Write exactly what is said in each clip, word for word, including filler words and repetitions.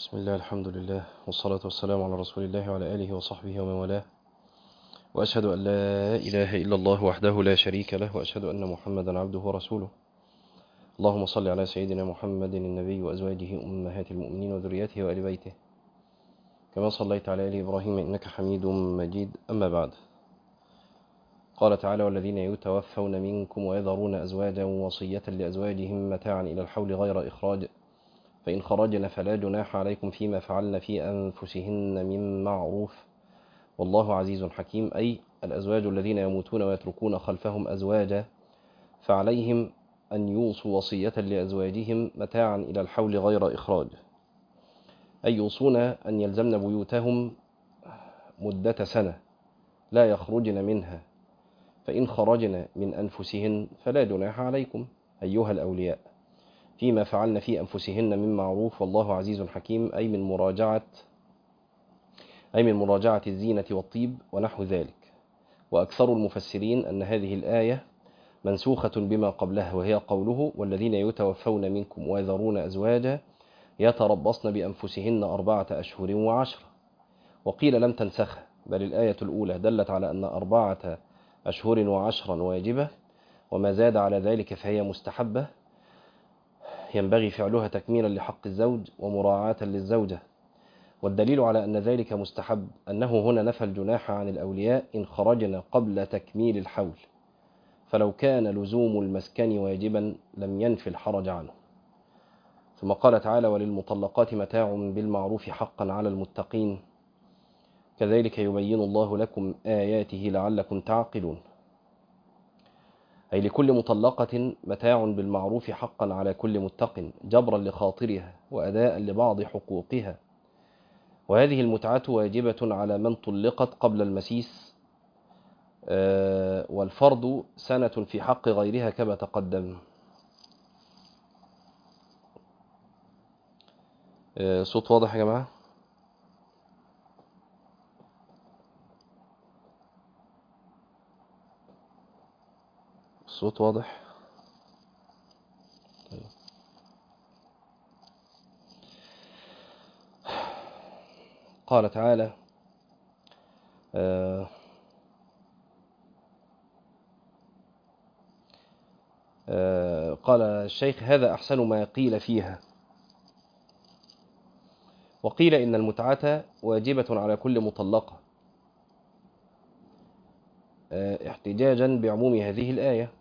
بسم الله الحمد لله والصلاة والسلام على رسول الله وعلى آله وصحبه ومن والاه، وأشهد أن لا إله إلا الله وحده لا شريك له، وأشهد أن محمدا عبده ورسوله. اللهم صل على سيدنا محمد النبي وأزواجه أمهات المؤمنين وذريته وآل بيته كما صليت على آل إبراهيم إنك حميد مجيد. أما بعد، قال تعالى: والذين يتوفون منكم ويذرون أزواجا وصية لأزواجهم متاعا إلى الحول غير إخراج، فإن خرجن فلا جناح عليكم فيما فعلن في أنفسهن من معروف والله عزيز حكيم. أي الأزواج الذين يموتون ويتركون خلفهم أزواجا فعليهم أن يوصوا وصية لأزواجهم متاعا إلى الحول غير إخراج، أي يوصون أن يلزمن بيوتهم مدة سنة لا يخرجن منها، فإن خرجن من أنفسهن فلا جناح عليكم أيها الأولياء فيما فعلن في أنفسهن من معروف والله عزيز حكيم. أي من مراجعة أي من مراجعة الزينة والطيب ونحو ذلك. وأكثر المفسرين أن هذه الآية منسوخة بما قبلها، وهي قوله: والذين يتوفون منكم ويذرون أزواجا يتربصن بأنفسهن أربعة أشهر وعشرة. وقيل لم تنسخ، بل الآية الأولى دلت على أن أربعة أشهر وعشرا واجبة، وما زاد على ذلك فهي مستحبة ينبغي فعلها تكميلا لحق الزوج ومراعاة للزوجة. والدليل على أن ذلك مستحب أنه هنا نفى الجناح عن الأولياء إن خرجنا قبل تكميل الحول، فلو كان لزوم المسكن واجبا لم ينفي الحرج عنه. ثم قال تعالى: وللمطلقات متاع بالمعروف حقا على المتقين كذلك يبين الله لكم آياته لعلكم تعقلون. أي لكل مطلقة متاع بالمعروف حقا على كل متق، جبرا لخاطرها وأداء لبعض حقوقها. وهذه المتعة واجبة على من طلقت قبل المسيس، والفرض سنة في حق غيرها كما تقدم. صوت واضح يا جماعة؟ الصوت واضح؟ طيب. قال تعالى: آه آه قال الشيخ: هذا أحسن ما قيل فيها. وقيل إن المتعة واجبة على كل مطلقة آه احتجاجا بعموم هذه الآية،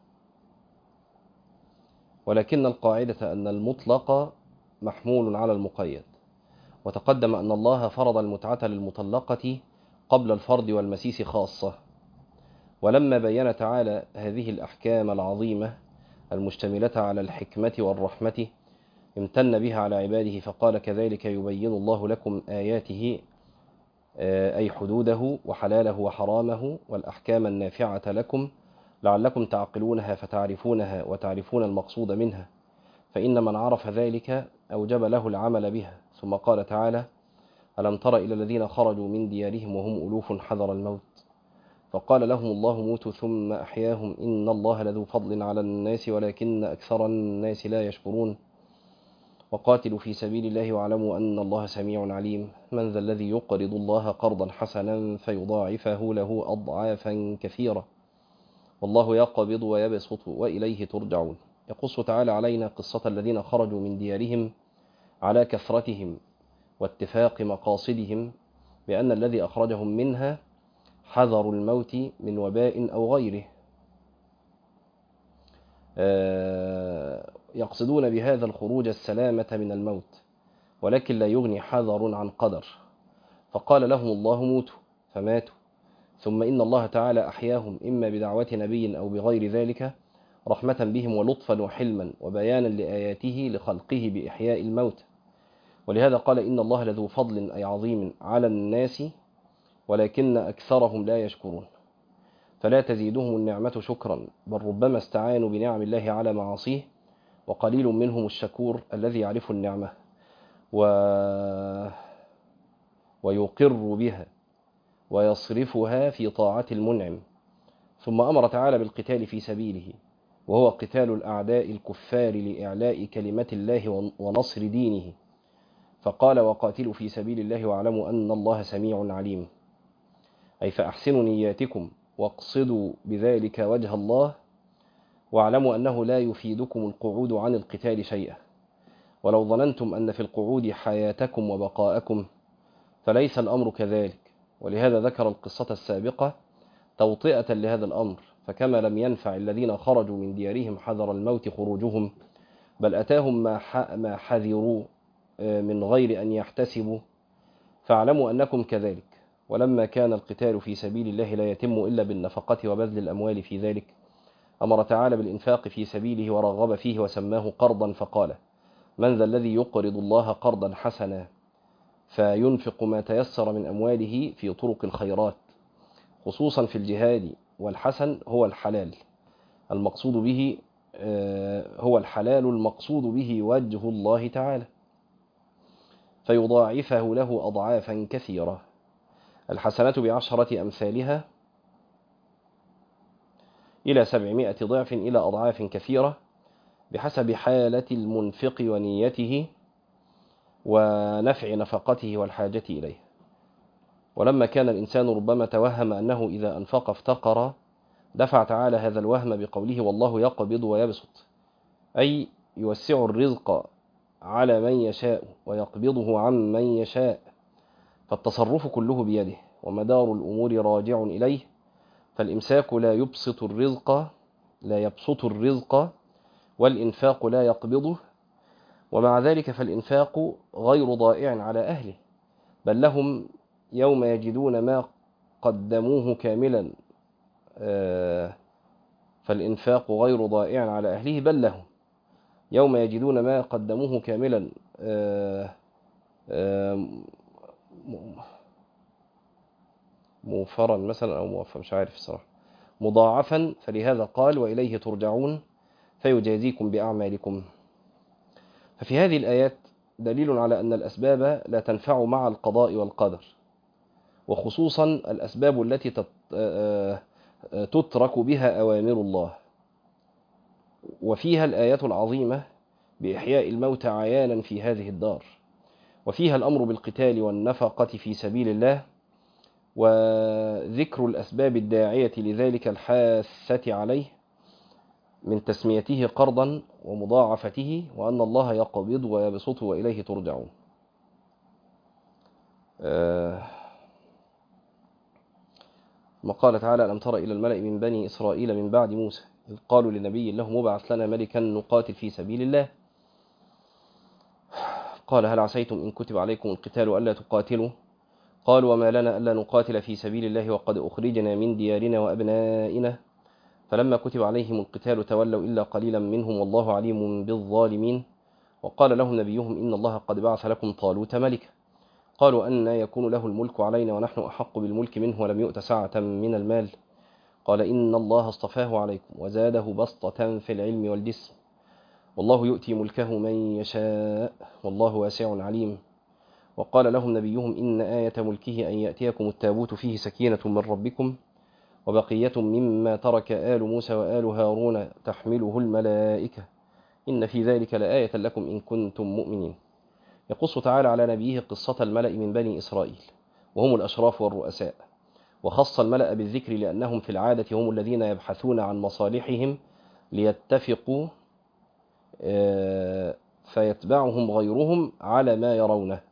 ولكن القاعدة أن المطلق محمول على المقيد. وتقدم أن الله فرض المتعة للمطلقة قبل الفرض والمسيس خاصة، ولما بين تعالى هذه الأحكام العظيمة المشتملة على الحكمة والرحمة امتن بها على عباده فقال: كذلك يبين الله لكم آياته، أي حدوده وحلاله وحرامه والأحكام النافعة لكم لعلكم تعقلونها فتعرفونها وتعرفون المقصود منها، فإن من عرف ذلك أوجب له العمل بها. ثم قال تعالى: ألم تر إلى الذين خرجوا من ديارهم وهم ألوف حذر الموت فقال لهم الله موتوا ثم أحياهم إن الله لذو فضل على الناس ولكن أكثر الناس لا يشكرون. وقاتلوا في سبيل الله واعلموا أن الله سميع عليم. من ذا الذي يقرض الله قرضا حسنا فيضاعفه له أضعافا كثيرة والله يقبض ويبسط وإليه ترجعون. يقص تعالى علينا قصة الذين خرجوا من ديارهم على كثرتهم واتفاق مقاصدهم، بأن الذي أخرجهم منها حذروا الموت من وباء أو غيره، يقصدون بهذا الخروج السلامة من الموت، ولكن لا يغني حذر عن قدر، فقال لهم الله موتوا فماتوا، ثم إن الله تعالى أحياهم إما بدعوة نبي أو بغير ذلك رحمة بهم ولطفا وحلما وبيانا لآياته لخلقه بإحياء الموت. ولهذا قال: إن الله لذو فضل أي عظيم على الناس ولكن أكثرهم لا يشكرون. فلا تزيدهم النعمة شكرا، بل ربما استعانوا بنعم الله على معاصيه، وقليل منهم الشكور الذي يعرف النعمة و... ويقر بها ويصرفها في طاعة المنعم. ثم أمر تعالى بالقتال في سبيله، وهو قتال الأعداء الكفار لإعلاء كلمة الله ونصر دينه، فقال وقاتلوا في سبيل الله واعلموا أن الله سميع عليم، أي فأحسنوا نياتكم واقصدوا بذلك وجه الله، واعلموا أنه لا يفيدكم القعود عن القتال شيئا، ولو ظننتم أن في القعود حياتكم وبقاءكم فليس الأمر كذلك. ولهذا ذكر القصة السابقة توطئة لهذا الأمر، فكما لم ينفع الذين خرجوا من ديارهم حذر الموت خروجهم، بل أتاهم ما حذروا من غير أن يحتسبوا، فاعلموا أنكم كذلك. ولما كان القتال في سبيل الله لا يتم إلا بالنفقة وبذل الأموال في ذلك، أمر تعالى بالإنفاق في سبيله ورغب فيه وسماه قرضا، فقال من ذا الذي يقرض الله قرضا حسنا فينفق ما تيسر من أمواله في طرق الخيرات، خصوصا في الجهاد. والحسن هو الحلال المقصود به هو الحلال المقصود به وجه الله تعالى، فيضاعفه له أضعافا كثيرة. الحسنة بعشرة أمثالها إلى سبعمائة ضعف إلى أضعاف كثيرة بحسب حالة المنفق ونيته ونفع نفقته والحاجة إليه. ولما كان الإنسان ربما توهم أنه إذا أنفق افتقر، دفع تعالى هذا الوهم بقوله والله يقبض ويبسط، أي يوسع الرزق على من يشاء ويقبضه عن من يشاء، فالتصرف كله بيده ومدار الأمور راجع إليه. فالإمساك لا يبسط الرزق لا يبسط الرزق والإنفاق لا يقبضه، ومع ذلك فالإنفاق غير ضائع على أهله، بل لهم يوم يجدون ما قدموه كاملا. فالإنفاق غير ضائع على أهله بل لهم يوم يجدون ما قدموه كاملا موفرا مثلا أو موفر، مش عارف الصراحة، مضاعفا. فلهذا قال وإليه ترجعون فيجازيكم بأعمالكم. ففي هذه الآيات دليل على أن الأسباب لا تنفع مع القضاء والقدر، وخصوصا الأسباب التي تترك بها أوامر الله. وفيها الآيات العظيمة بإحياء الموتى عيانا في هذه الدار، وفيها الأمر بالقتال والنفقة في سبيل الله، وذكر الأسباب الداعية لذلك الحاثة عليه من تسميته قرضا ومضاعفته، وأن الله يقبض ويبسط وإليه ترجعون. آه ما قال تعالى ألم تر إلى الملأ من بني إسرائيل من بعد موسى إذ قالوا لنبي له مبعث لنا ملكا نقاتل في سبيل الله، قال هل عسيتم إن كتب عليكم القتال ألا تقاتلوا؟ قالوا وما لنا ألا نقاتل في سبيل الله وقد أخرجنا من ديارنا وأبنائنا، فلما كتب عليهم القتال تولوا إلا قليلا منهم والله عليم بالظالمين. وقال لهم نبيهم إن الله قد بعث لكم طالوت ملكا، قالوا أن يكون له الملك علينا ونحن أحق بالملك منه ولم يؤت سعة من المال، قال إن الله اصطفاه عليكم وزاده بسطة في العلم والجسم، والله يؤتي ملكه من يشاء والله واسع عليم. وقال لهم نبيهم إن آية ملكه أن يأتيكم التابوت فيه سكينة من ربكم وبقية مما ترك آل موسى وآل هارون تحمله الملائكة إن في ذلك لآية لكم إن كنتم مؤمنين. يقص تعالى على نبيه قصة الملأ من بني إسرائيل وهم الأشراف والرؤساء، وخص الملأ بالذكر لأنهم في العادة هم الذين يبحثون عن مصالحهم ليتفقوا فيتبعهم غيرهم على ما يرونه،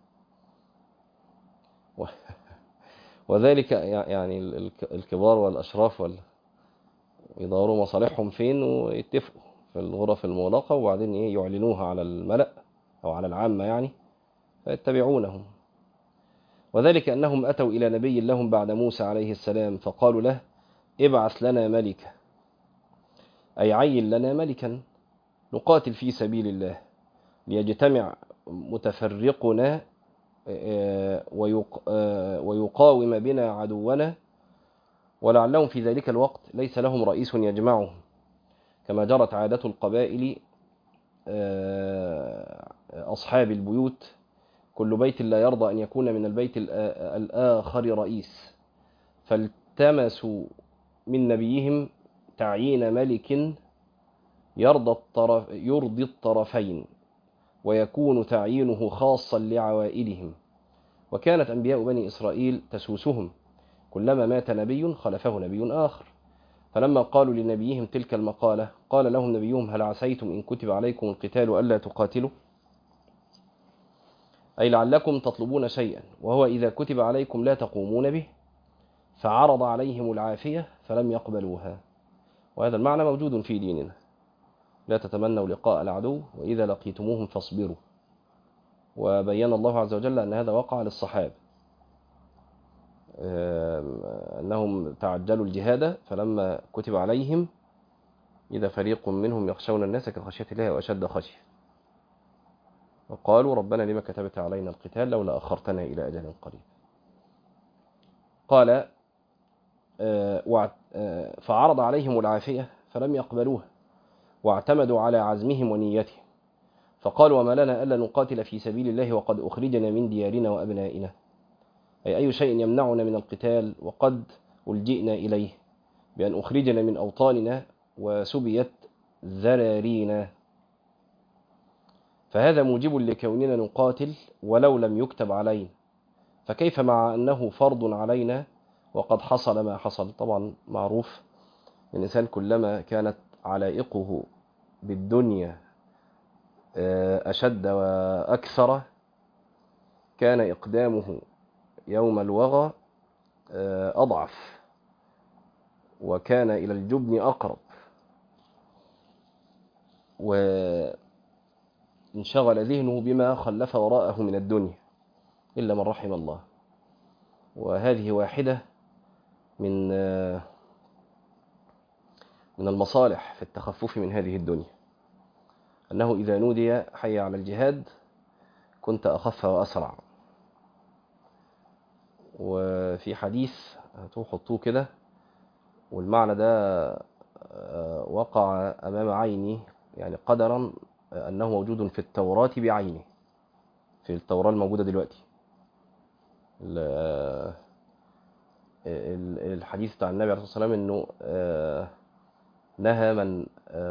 وذلك يعني الكبار والأشراف يدوروا مصالحهم فين ويتفقوا في الغرف المغلقة، وبعدين يعلنوها على الملأ أو على العامة يعني فيتبعونهم. وذلك أنهم أتوا إلى نبي لهم بعد موسى عليه السلام فقالوا له ابعث لنا ملكا، أي عين لنا ملكا نقاتل في سبيل الله ليجتمع متفرقنا ويقاوم بنا عدونا، ولعلهم في ذلك الوقت ليس لهم رئيس يجمعهم كما جرت عادة القبائل أصحاب البيوت، كل بيت لا يرضى أن يكون من البيت الآخر رئيس، فالتمسوا من نبيهم تعيين ملك يرضى الطرف يرضي الطرفين ويكون تعيينه خاصا لعوائلهم. وكانت أنبياء بني إسرائيل تسوسهم، كلما مات نبي خلفه نبي آخر، فلما قالوا لنبيهم تلك المقالة قال لهم نبيهم هل عسيتم إن كتب عليكم القتال ألا تقاتلوا، أي لعلكم تطلبون شيئا وهو إذا كتب عليكم لا تقومون به، فعرض عليهم العافية فلم يقبلوها. وهذا المعنى موجود في ديننا: لا تتمنوا لقاء العدو وإذا لقيتموهم فاصبروا. وبين الله عز وجل أن هذا وقع للصحابة، أنهم تعجلوا الجهاد فلما كتب عليهم إذا فريق منهم يخشون الناس كخشية الله وأشد خشية، وقالوا ربنا لما كتبت علينا القتال لولا أخرتنا إلى أجل قريب. قال فعرض عليهم العافية فلم يقبلوها واعتمدوا على عزمهم ونيتهم، فقالوا وما لنا ألا نقاتل في سبيل الله وقد أخرجنا من ديارنا وأبنائنا، أي أي شيء يمنعنا من القتال وقد ألجئنا إليه بأن أخرجنا من أوطاننا وسبيت ذرارينا، فهذا موجب لكوننا نقاتل ولو لم يكتب علينا، فكيف مع أنه فرض علينا وقد حصل ما حصل. طبعا معروف الإنسان كلما كانت علائقه بالدنيا أشد وأكثر كان إقدامه يوم الوغى أضعف وكان إلى الجبن أقرب، وانشغل ذهنه بما خلف وراءه من الدنيا إلا من رحم الله. وهذه واحدة من من المصالح في التخفف من هذه الدنيا، أنه إذا نودي حي على الجهاد كنت أخف وأسرع. وفي حديث هتحطوه كده، والمعنى ده وقع أمام عيني يعني قدرا أنه موجود في التوراة بعينه، في التوراة الموجودة دلوقتي. الحديث بتاع النبي عليه الصلاة والسلام أنه نهى من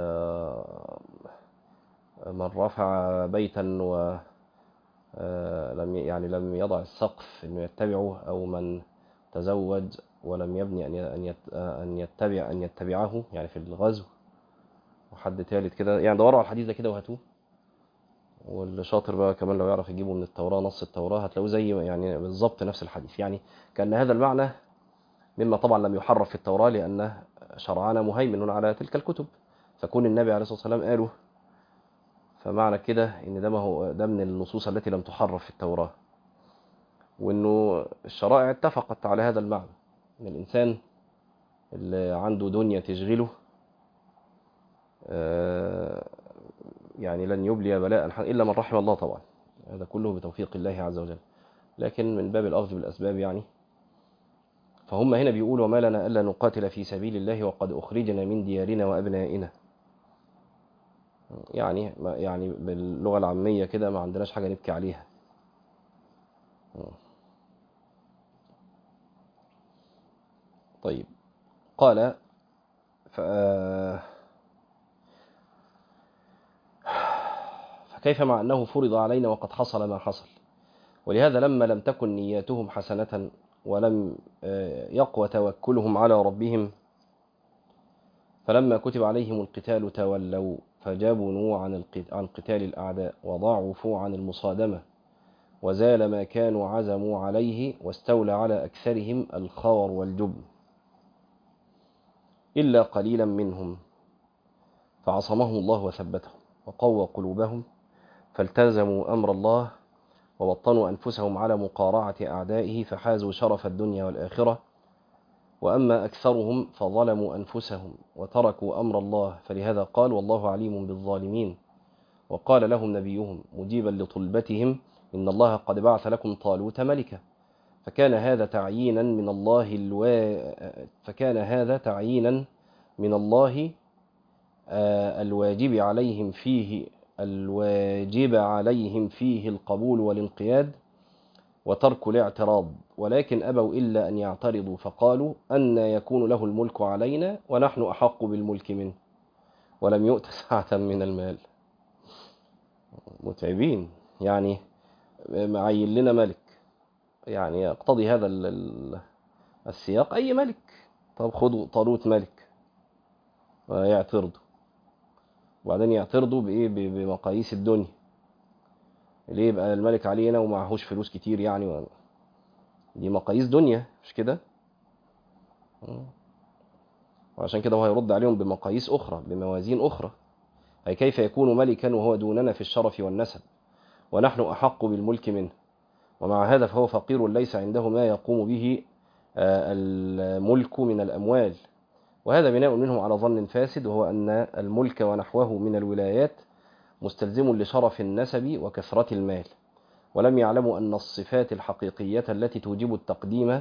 من رفع بيتا و لم يعني لم يضع السقف انه يتبعه، او من تزوج ولم يبني ان ان يتبع ان يتبعه يعني في الغزو. وحد ثالث كده يعني، دوروا على الحديث ده كده وهاتوه، واللي شاطر بقى كمان لو يعرف يجيبه من التوراة، نص التوراة هتلاقوه زي يعني بالظبط نفس الحديث. يعني كان هذا المعنى مما طبعا لم يحرف في التوراة لأنه شرعنا مهيمن على تلك الكتب، فكون النبي عليه الصلاة والسلام قاله فمعنى كده ان ده ما هو ده من النصوص التي لم تحرف في التوراة، وانه الشرائع اتفقت على هذا المعنى، ان الانسان اللي عنده دنيا تشغله يعني لن يبلي بلاء الا من رحم الله. طبعا هذا كله بتوفيق الله عز وجل، لكن من باب الاخذ بالاسباب يعني. فهم هنا بيقولوا وما لنا الا نقاتل في سبيل الله وقد اخرجنا من ديارنا وابنائنا، يعني يعني باللغة العامية كده ما عندناش حاجة نبكي عليها. طيب قال ف... فكيف مع أنه فرض علينا وقد حصل ما حصل. ولهذا لما لم تكن نياتهم حسنة ولم يقوى توكلهم على ربهم، فلما كتب عليهم القتال تولوا فجبنوا عن قتال الأعداء وضعفوا عن المصادمة، وزال ما كانوا عزموا عليه، واستولى على أكثرهم الخور والجبن إلا قليلا منهم، فعصمهم الله وثبتهم وقوى قلوبهم، فالتزموا أمر الله ووطنوا أنفسهم على مقارعة أعدائه، فحازوا شرف الدنيا والآخرة. وأما أكثرهم فظلموا أنفسهم وتركوا أمر الله، فلهذا قال والله عليم بالظالمين. وقال لهم نبيهم مجيبا لطلبتهم إن الله قد بعث لكم طالوت ملكا، فكان هذا تعيينا من الله الوا... فكان هذا تعيينا من الله الواجب عليهم فيه الواجب عليهم فيه القبول والانقياد وترك الاعتراض، ولكن أبوا إلا أن يعترضوا، فقالوا أن يكون له الملك علينا ونحن أحق بالملك منه، ولم يؤت سعة من المال. متعبين يعني، معين لنا ملك، يعني يقتضي هذا السياق أي ملك. طب خدوا طالوت ملك ويعترضوا، وبعدين يعترضوا بإيه؟ بمقاييس الدنيا. ليه يبقى الملك علينا ومعهوش فلوس كتير يعني؟ دي مقاييس دنيا مش كده؟ وعشان كده هو هيرد عليهم بمقاييس أخرى، بموازين أخرى. أي كيف يكون ملكا وهو دوننا في الشرف والنسب، ونحن أحق بالملك منه، ومع هذا فهو فقير ليس عنده ما يقوم به الملك من الأموال. وهذا بناء منهم على ظن فاسد، وهو أن الملك ونحوه من الولايات مستلزم لشرف النسب وكثرة المال، ولم يعلموا أن الصفات الحقيقية التي توجب التقديم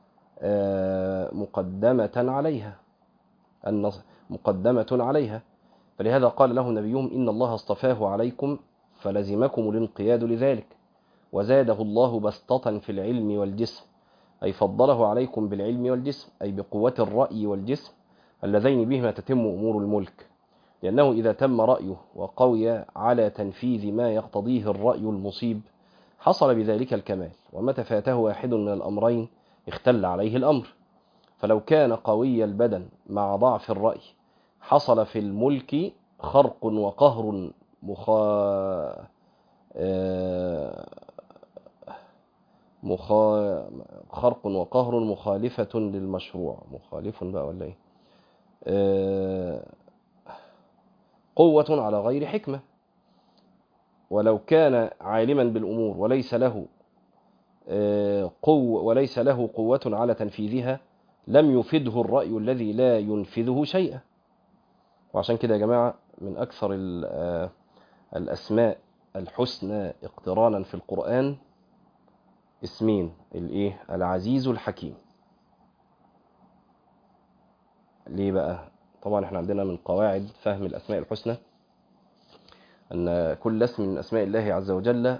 مقدمة عليها أن مقدمة عليها. فلهذا قال له نبيهم: إن الله اصطفاه عليكم فلزمكم الانقياد لذلك، وزاده الله بسطة في العلم والجسم، أي فضله عليكم بالعلم والجسم، أي بقوة الرأي والجسم اللذين بهما تتم أمور الملك، لأنه إذا تم رأيه وقوي على تنفيذ ما يقتضيه الرأي المصيب حصل بذلك الكمال، ومتى فاته واحد من الأمرين اختل عليه الأمر. فلو كان قوي البدن مع ضعف الرأي حصل في الملك خرق وقهر مخا... مخا... خرق وقهر مخالفة للمشروع. مخالف بقى ولا ايه؟ آه... قوة على غير حكمة. ولو كان عالما بالأمور وليس له آه... قوة وليس له قوة على تنفيذها لم يفده الرأي الذي لا ينفذه شيئا. وعشان كده يا جماعة من أكثر الأسماء الحسنى اقترانا في القرآن اسمين: الايه؟ العزيز الحكيم. ليه بقى؟ طبعا احنا عندنا من قواعد فهم الأسماء الحسنى أن كل اسم من أسماء الله عز وجل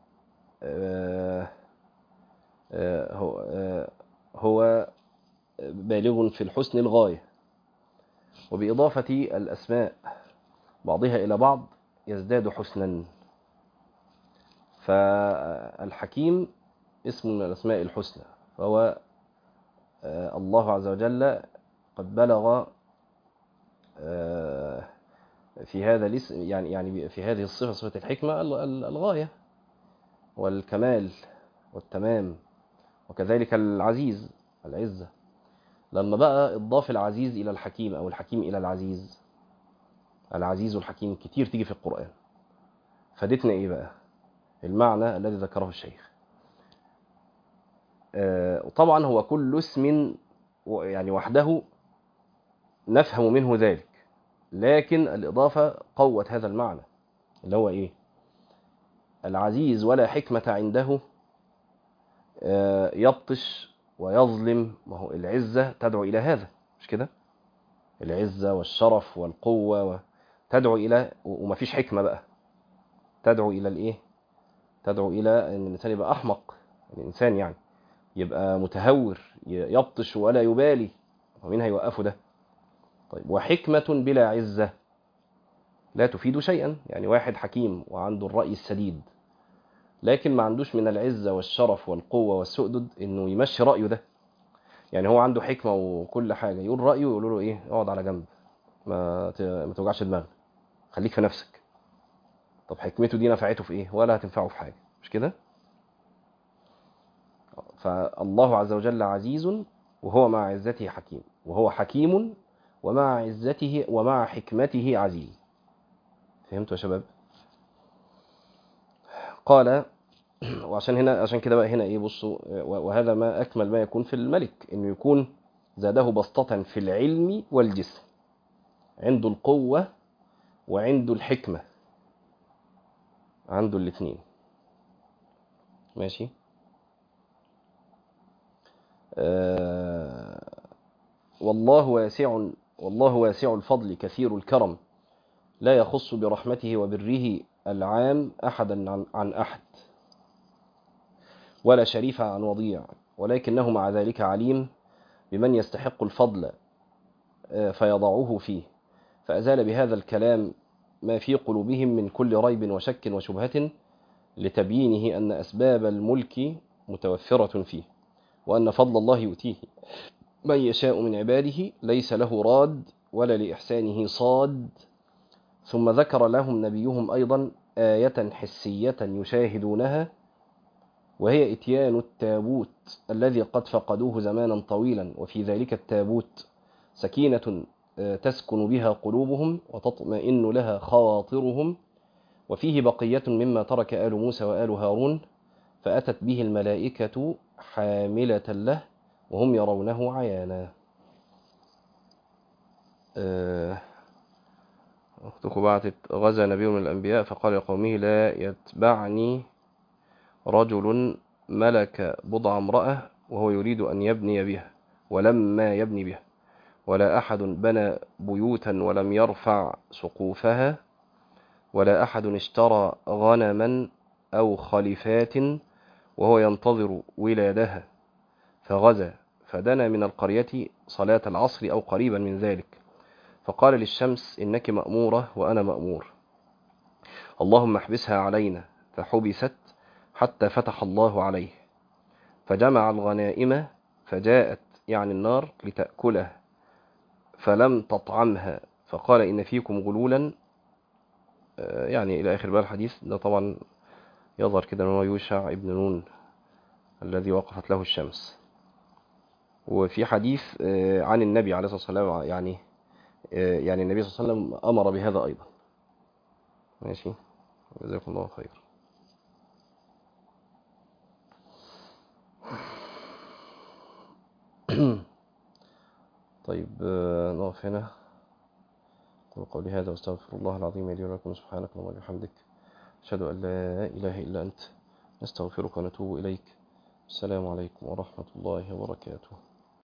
هو هو بالغ في الحسن الغاية، وبإضافة الأسماء بعضها إلى بعض يزداد حسنا. فالحكيم اسم من الأسماء الحسنى، فهو الله عز وجل قد بلغ في هذا الاسم، يعني يعني في هذه الصفة، صفة الحكمة، الغاية والكمال والتمام. وكذلك العزيز، العزة. لما بقى اضاف العزيز إلى الحكيم أو الحكيم إلى العزيز، العزيز والحكيم كتير تيجي في القرآن، فادتنا إيه بقى؟ المعنى الذي ذكره الشيخ. وطبعا هو كل اسم يعني وحده نفهم منه ذلك، لكن الإضافة قوت هذا المعنى اللي هو إيه؟ العزيز ولا حكمة عنده يبطش ويظلم. ما هو العزة تدعو إلى هذا مش كده؟ العزة والشرف والقوة تدعو إلى، ومفيش حكمة بقى، تدعو إلى الإيه؟ تدعو إلى أن الإنسان يبقى أحمق، الإنسان يعني يبقى متهور، يبطش ولا يبالي. ومين هيوقفه ده؟ طيب، وحكمة بلا عزة لا تفيد شيئا. يعني واحد حكيم وعنده الرأي السديد، لكن ما عندوش من العزة والشرف والقوة والسؤدد إنه يمشي رأيه ده. يعني هو عنده حكمة وكل حاجة، يقول رأيه يقولوا له إيه؟ اقعد على جنب، ما ما توجعش دماغك، خليك في نفسك. طب حكمته دي نفعته في إيه؟ ولا هتنفعه في حاجة، مش كده؟ فالله عز وجل عزيز وهو مع عزته حكيم، وهو حكيم ومع عزته ومع حكمته عزيز. فهمتوا يا شباب؟ قال، وعشان هنا عشان كده بقى هنا ايه، بصوا، وهذا ما اكمل ما يكون في الملك، انه يكون زاده بسطة في العلم والجسم، عنده القوة وعنده الحكمة، عنده الاثنين. ماشي. آه والله واسع والله واسع الفضل كثير الكرم، لا يخص برحمته وبره العام أحدا عن, عن أحد، ولا شريف عن وضيع، ولكنه مع ذلك عليم بمن يستحق الفضل فيضعه فيه، فأزال بهذا الكلام ما في قلوبهم من كل ريب وشك وشبهة، لتبيينه أن أسباب الملك متوفرة فيه، وأن فضل الله يؤتيه من يشاء من عباده، ليس له راد ولا لإحسانه صاد. ثم ذكر لهم نبيهم أيضا آية حسية يشاهدونها، وهي إتيان التابوت الذي قد فقدوه زمانا طويلا، وفي ذلك التابوت سكينة تسكن بها قلوبهم وتطمئن لها خواطرهم، وفيه بقية مما ترك آل موسى وآل هارون، فأتت به الملائكة حاملة له وهم يرونه عيانا. أختكم بعتت: غزا نبي من الأنبياء فقال لقومه: لا يتبعني رجل ملك بضع امرأة وهو يريد أن يبني بها ولما يبني بها، ولا أحد بنى بيوتا ولم يرفع سقوفها، ولا أحد اشترى غنما أو خليفات وهو ينتظر ولادها، فغزا فدنا من القرية صلاة العصر أو قريبا من ذلك، فقال للشمس: إنك مأمورة وأنا مأمور، اللهم احبسها علينا، فحبست حتى فتح الله عليه، فجمع الغنائم فجاءت يعني النار لتأكله فلم تطعمها، فقال: إن فيكم غلولا، يعني إلى آخر بقى الحديث. ده طبعا يظهر كده أنه يوشع ابن نون الذي وقفت له الشمس. وفي حديث عن النبي عليه الصلاة والسلام، يعني يعني النبي صلى الله عليه وسلم أمر بهذا أيضا. ماشي، جزاكم الله خير. طيب نقف هنا. أقول قولي هذا واستغفر الله العظيم لي ولكم، سبحانك اللهم وبحمدك، أشهد أن لا إله إلا أنت، نستغفرك ونتوب إليك. السلام عليكم ورحمة الله وبركاته.